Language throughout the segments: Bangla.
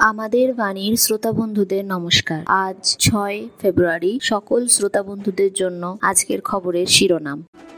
আমাদের বাণীর শ্রোতা বন্ধুদের নমস্কার। আজ 6 ফেব্রুয়ারি। সকল শ্রোতা বন্ধুদের জন্য আজকের খবরের শিরোনাম।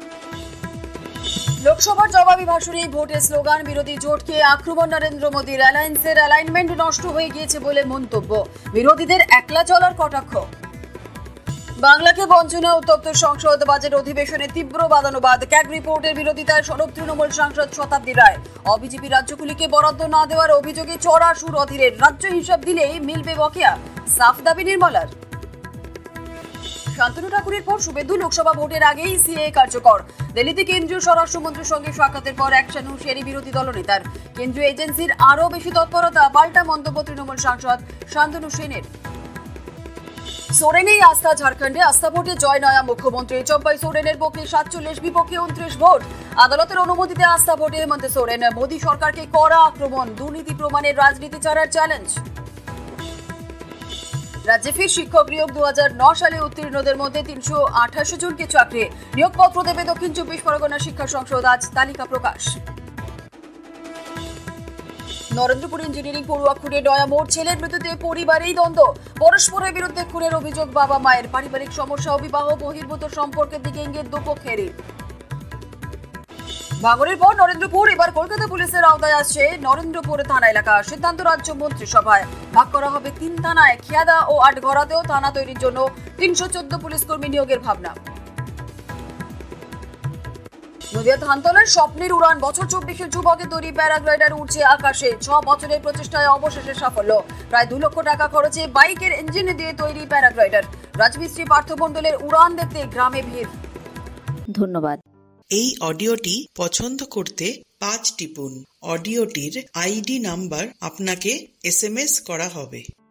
লোকসভার জবাবি ভাষণে ভোটের স্লোগান বিরোধী জোটকে আক্রমণ নরেন্দ্র মোদীর। অ্যালায়েন্সের অ্যালাইনমেন্ট নষ্ট হয়ে গিয়েছে বলে মন্তব্য, বিরোধীদের একলা চলার কটাক্ষ। বাংলাকে বঞ্চনা উত্তপ্ত সংসদ, বাজেট অধিবেশনে তীব্র বাদানুবাদ। ক্যাগ রিপোর্টের বিরোধিতায় সরব তৃণমূল সাংসদ শতাব্দী রায়। অবিজেপি রাজ্যগুলিকে বরাদ্দ না দেওয়ার অভিযোগে চড়া সুর অধীরের। রাজ্য হিসাব দিলেই মিলবে বকেয়া, সাফ দাবি নির্মলার। শান্তনু ঠাকুরের পর শুভেন্দু, লোকসভা ভোটের আগেই সিএএ কার্যকর। দিল্লিতে কেন্দ্রীয় স্বরাষ্ট্রমন্ত্রীর সঙ্গে সাক্ষাতের পর অ্যাকশন হুঁশিয়ারি বিরোধী দলনেতার। কেন্দ্রীয় এজেন্সির আরও বেশি তৎপরতা, পাল্টা মন্তব্য তৃণমূল সাংসদ শান্তনু সেনের। সোরেনেই আস্থা, ঝাড়খণ্ডে আস্থা ভোটে জয় নয়া মুখ্যমন্ত্রী। চম্পাই সোরেনের পক্ষে 47, বিপক্ষে 29 ভোট। আদালতের অনুমতিতে আস্থা ভোটে হেমন্ত সোরেন। মোদী সরকারকে কড়া আক্রমণ, দুর্নীতি প্রমাণের রাজনীতি ছাড়ার চ্যালেঞ্জ। রাজ্যে ফের শিক্ষক নিয়োগ। 2009 সালে উত্তীর্ণদের মধ্যে 328 জনকে চাকরি। নিয়োগপত্র দেবে দক্ষিণ 24 পরগনা শিক্ষা সংসদ। আজ তালিকা প্রকাশ। নরেন্দ্রপুর ইঞ্জিনিয়ারিং পড়ুয়া খুনে নয়া মোড়। ছেলের মৃত্যুতে পরিবারেই দ্বন্দ্ব। পরস্পরের বিরুদ্ধে খুনের অভিযোগ বাবা মায়ের। পারিবারিক সমস্যা ও বিবাহ বহির্ভূত সম্পর্কের দিকে ইঙ্গিত দুপক্ষেরই। ভাঙনের পর নরেন্দ্রপুর, এবার কলকাতা পুলিশের আওতায় আসছে নরেন্দ্রপুর থানা এলাকা। সিদ্ধান্ত রাজ্য মন্ত্রিসভায়। ভাগ করা হবে 3 থানায়। খেয়াদা ও আটঘরাতেও থানা তৈরির জন্য 314 পুলিশ কর্মী নিয়োগের ভাবনা। নদিয়া ধানতলার স্বপ্নের উড়ান। বছর 24-এর যুবকের তৈরি প্যারাগ্লাইডার উড়ছে আকাশে। 6 বছরের প্রচেষ্টায় অবশেষে সাফল্য। প্রায় 2 লক্ষ টাকা খরচে বাইকের ইঞ্জিন দিয়ে তৈরি প্যারাগ্লাইডার। রাজমিস্ত্রি পার্থ মণ্ডলের উড়ান দেখতে গ্রামে ভিড়। ধন্যবাদ। এই অডিওটি পছন্দ করতে 5 টিপুন। অডিওটির আইডি নাম্বার আপনাকে SMS করা হবে।